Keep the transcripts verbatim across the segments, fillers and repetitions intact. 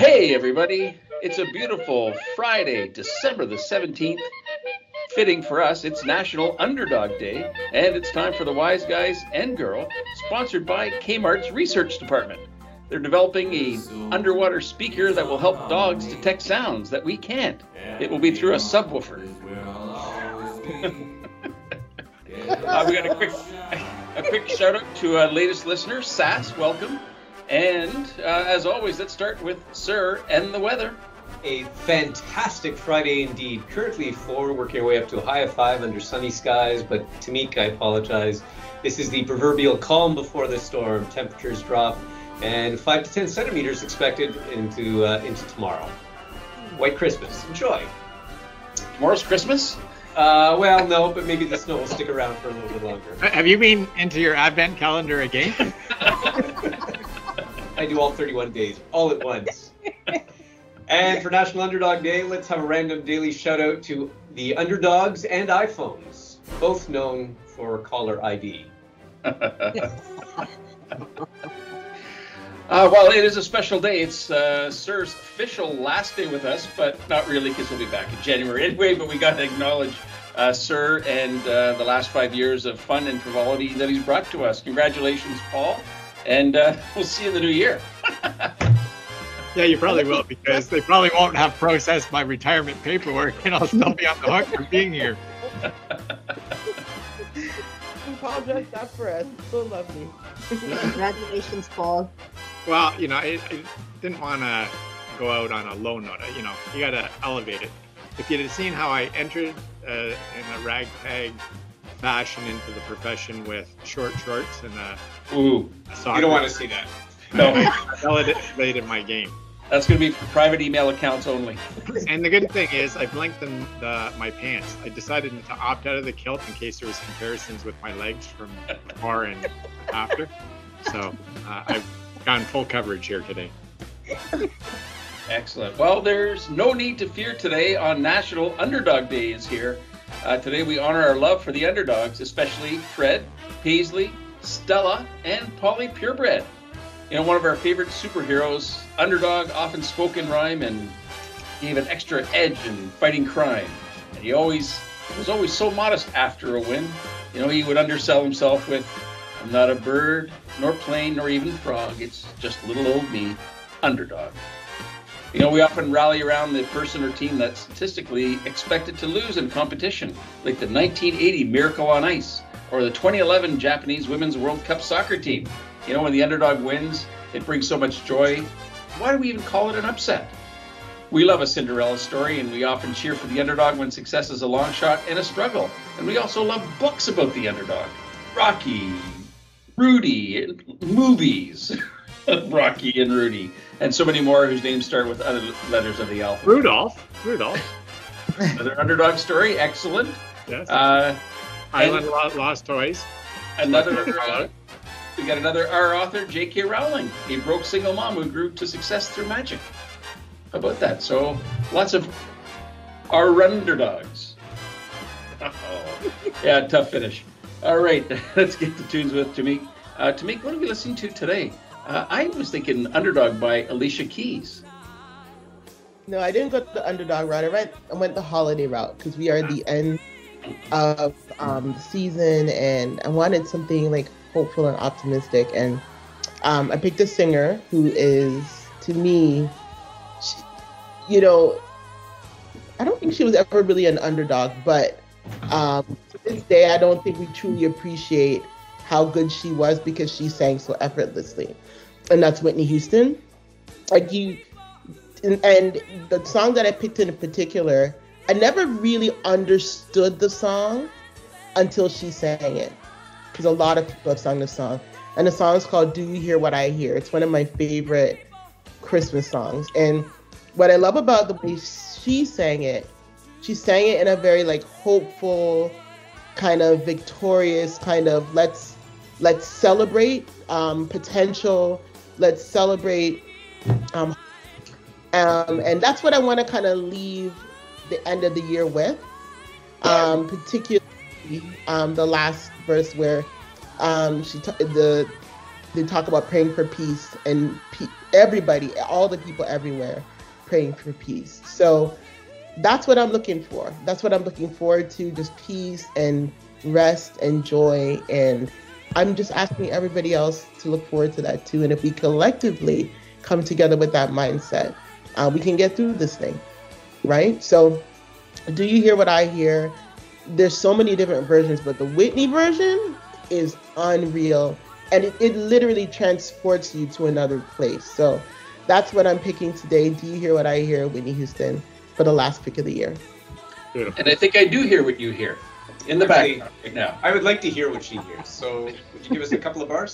Hey everybody, it's a beautiful Friday, December the seventeenth. Fitting for us, it's National Underdog Day, and it's time for the Wise Guys and Girl, sponsored by Kmart's Research Department. They're developing a underwater speaker that will help dogs detect sounds that we can't. It will be through a subwoofer. uh, we got a quick, a quick shout out to our latest listener, Sass. Welcome. And uh, as always, let's start with Sir and the weather. A fantastic Friday indeed. Currently four, working our way up to a high of five under sunny skies. But Tamik, I apologize. This is the proverbial calm before the storm. Temperatures drop, and five to ten centimeters expected into uh, into tomorrow. White Christmas. Enjoy. Tomorrow's Christmas? Uh, well, no, but maybe the snow will stick around for a little bit longer. Have you been into your advent calendar again? I do all thirty-one days, all at once. And for National Underdog Day, let's have a random daily shout out to the underdogs and iPhones, both known for caller I D. Uh, well, it is a special day. It's uh, Sir's official last day with us, but not really, because he'll be back in January anyway. But we got to acknowledge uh, Sir and uh, the last five years of fun and frivolity that he's brought to us. Congratulations, Paul, and uh, we'll see you in the new year. Yeah, you probably will, because they probably won't have processed my retirement paperwork, and I'll still be on the hook for being here. Paul dressed up for us. So lovely. Congratulations, Paul. Well, you know, I, I didn't want to go out on a low note. You know, you got to elevate it. If you'd have seen how I entered uh, in a ragtag fashion into the profession with short shorts and a, Ooh, a soccer, You don't want to see that. no, I elevated my game. that's going to be for private email accounts only. And the good thing is, I've lengthened the, my pants. I decided to opt out of the kilt in case there was comparisons with my legs from before and after. So uh, I've gone full coverage here today. Excellent. Well, there's no need to fear today on National Underdog Day is here. Uh, today we honor our love for the underdogs, especially Fred, Paisley, Stella, and Polly Purebred. You know, one of our favorite superheroes, underdog often spoke in rhyme and gave an extra edge in fighting crime. And he always was always so modest after a win. You know, he would undersell himself with, "I'm not a bird, nor plane, nor even frog. It's just little old me, underdog." You know, we often rally around the person or team that's statistically expected to lose in competition, like the nineteen eighty Miracle on Ice or the twenty eleven Japanese Women's World Cup soccer team. You know, when the underdog wins, it brings so much joy. Why do we even call it an upset? We love a Cinderella story, and we often cheer for the underdog when success is a long shot and a struggle. And we also love books about the underdog. Rocky, Rudy, and movies. Rocky and Rudy, and so many more whose names start with other letters of the alphabet. Rudolph. Rudolph. Another underdog story, excellent. Yes. Uh, Island Lo- Lost Toys. Another, uh, we got another our author, J K Rowling, a broke single mom who grew to success through magic. How about that? So lots of our underdogs. Uh-oh. Yeah, tough finish. All right, let's get to tunes with Tamik. Uh, Tamik, what are we listening to today? Uh, I was thinking Underdog by Alicia Keys. No, I didn't go the underdog route. I went, I went the holiday route because we are at the end of um, the season, and I wanted something like hopeful and optimistic. And um, I picked a singer who is, to me, she, you know, I don't think she was ever really an underdog, but um, to this day, I don't think we truly appreciate how good she was because she sang so effortlessly. And that's Whitney Houston. Like you, and, and the song that I picked in particular, I never really understood the song until she sang it. Because a lot of people have sung the song. And the song is called Do You Hear What I Hear? It's one of my favorite Christmas songs. And what I love about the way she sang it, she sang it in a very like hopeful, kind of victorious, kind of let's let's celebrate um, potential, let's celebrate, um, um, and that's what I want to kind of leave the end of the year with, um, particularly um, the last verse where um, she t- the they talk about praying for peace, and pe- everybody, all the people everywhere praying for peace. So that's what I'm looking for. That's what I'm looking forward to, just peace and rest and joy. And I'm just asking everybody else to look forward to that too. And if we collectively come together with that mindset, uh, we can get through this thing, right? So do you hear what I hear? There's so many different versions, but the Whitney version is unreal. And it, it literally transports you to another place. So that's what I'm picking today. Do you hear what I hear, Whitney Houston, for the last pick of the year? Beautiful. And I think I do hear what you hear in the Actually, background right now. I would like to hear what she hears. So would you give us a couple of bars?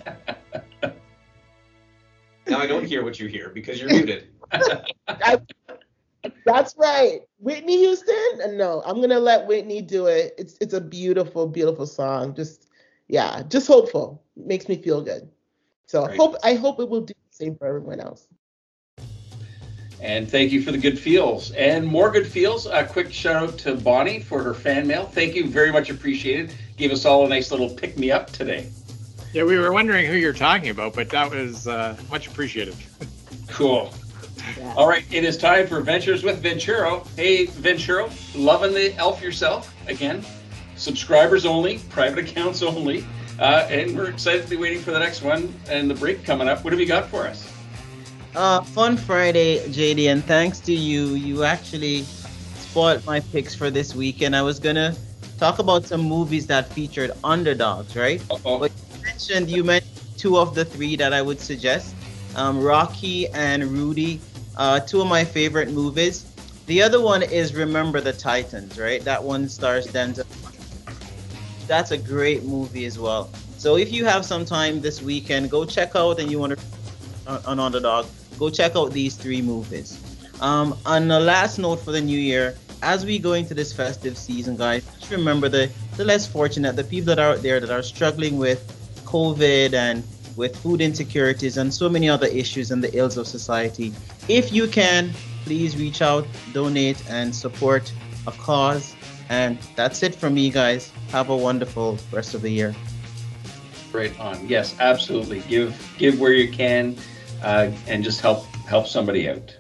Now I don't hear what you hear because you're muted. I, that's right. Whitney Houston? No, I'm going to let Whitney do it. It's it's a beautiful, beautiful song. Just, yeah, just hopeful. Makes me feel good. So Great. hope I hope it will do the same for everyone else. And thank you for the good feels. And more good feels. A quick shout out to Bonnie for her fan mail. Thank you, very much appreciated. Gave us all a nice little pick me up today. Yeah, we were wondering who you're talking about, but that was uh, much appreciated. Cool. Yeah. All right, it is time for Ventures with Venturo. Hey, Venturo, loving the elf yourself again. Subscribers only, private accounts only. Uh, and we're excited to be waiting for the next one and the break coming up. What have you got for us? Uh, fun Friday, J D, and thanks to you, you actually spoiled my picks for this weekend. I was gonna talk about some movies that featured underdogs, right? Uh-oh. But you mentioned you mentioned two of the three that I would suggest, um, Rocky and Rudy, uh, two of my favorite movies. The other one is Remember the Titans, right? That one stars Denzel. That's a great movie as well. So if you have some time this weekend, go check out, and you want to an underdog, go check out these three movies. Um, on the last note for the new year, as we go into this festive season, guys, just remember the, the less fortunate, the people that are out there that are struggling with COVID and with food insecurities and so many other issues and the ills of society. If you can, please reach out, donate, and support a cause. And that's it from me, guys. Have a wonderful rest of the year. Right on. Yes, absolutely. Give give where you can, uh, and just help help somebody out.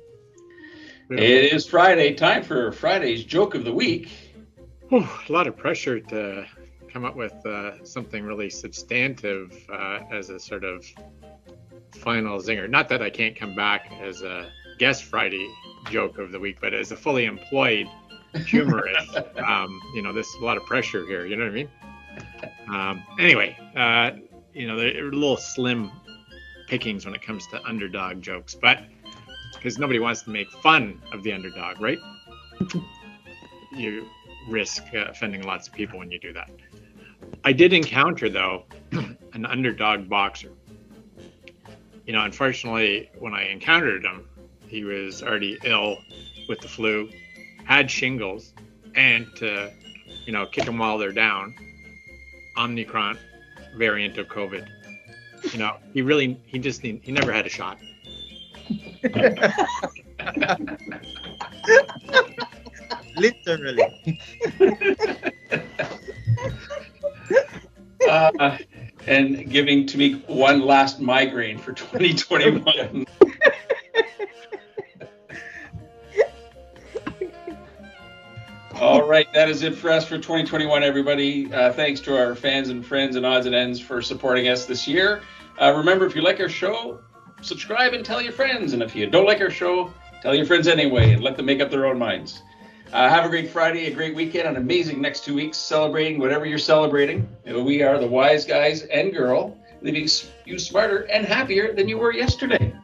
It is Friday. Time for Friday's joke of the week. Whew, a lot of pressure to come up with uh, something really substantive uh, as a sort of final zinger. Not that I can't come back as a guest Friday joke of the week, but as a fully employed humorist, um, you know, there's a lot of pressure here. You know what I mean? Um, anyway, uh, you know, they're a little slim pickings when it comes to underdog jokes, but because nobody wants to make fun of the underdog, right? You risk uh, offending lots of people when you do that. I did encounter, though, an underdog boxer. You know, unfortunately, when I encountered him, he was already ill with the flu, had shingles, and to, you know, kick them while they're down, Omicron variant of COVID. You know, he really, he just, he never had a shot. Literally. Uh, and giving Tamik one last migraine for twenty twenty-one. All right, that is it for us for twenty twenty-one, everybody. Uh, thanks to our fans and friends and odds and ends for supporting us this year. Uh, remember, if you like our show, subscribe and tell your friends. And if you don't like our show, tell your friends anyway and let them make up their own minds. Uh, have a great Friday, a great weekend, an amazing next two weeks celebrating whatever you're celebrating. We are the wise guys and girl, leaving you smarter and happier than you were yesterday.